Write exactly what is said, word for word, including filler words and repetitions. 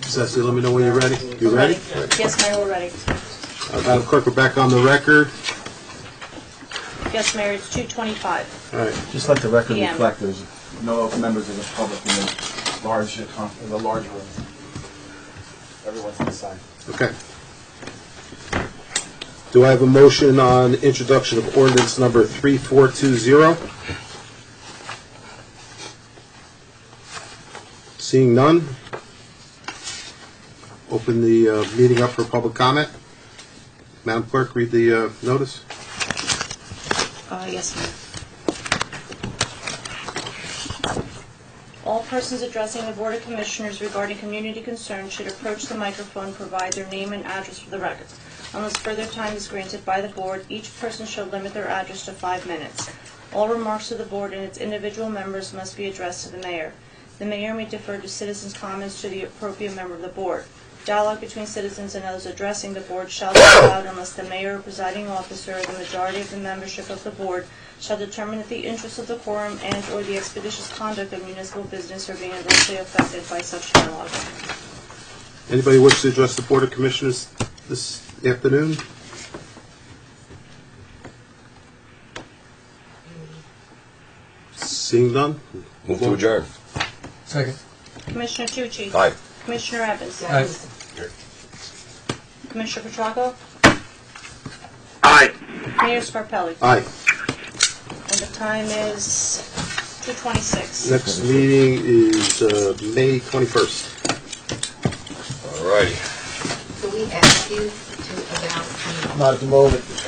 Ceci, let me know when you're ready. You ready? Yes, Mayor, we're ready. Uh, Madam Clerk, we're back on the record. Yes, Mayor, it's two twenty-five. All right. Just let the record P M reflect there's no members of the public in the large, in the large room. Everyone's inside. Okay. Do I have a motion on introduction of ordinance number three four two zero? Seeing none, open the uh, meeting up for public comment. Madam Clerk, read the uh, notice. Uh, yes, ma'am. All persons addressing the Board of Commissioners regarding community concerns should approach the microphone, provide their name and address for the record. Unless further time is granted by the Board, each person shall limit their address to five minutes. All remarks to the Board and its individual members must be addressed to the Mayor. The Mayor may defer to citizens' comments to the appropriate member of the Board. Dialogue between citizens and those addressing the Board shall be allowed unless the Mayor or presiding officer or the majority of the membership of the Board shall determine that the interests of the quorum and or the expeditious conduct of municipal business are being adversely affected by such dialogue. Anybody wish to address the Board of Commissioners this afternoon? Seeing none? Move to adjourn. Second. Commissioner Tucci? Aye. Commissioner Evans? Aye. Commissioner Petracco? Aye. Mayor Scarpelli? Aye. And the time is two twenty-six. Next meeting is uh, May twenty-first. All righty. So we ask you to about. Not at the moment.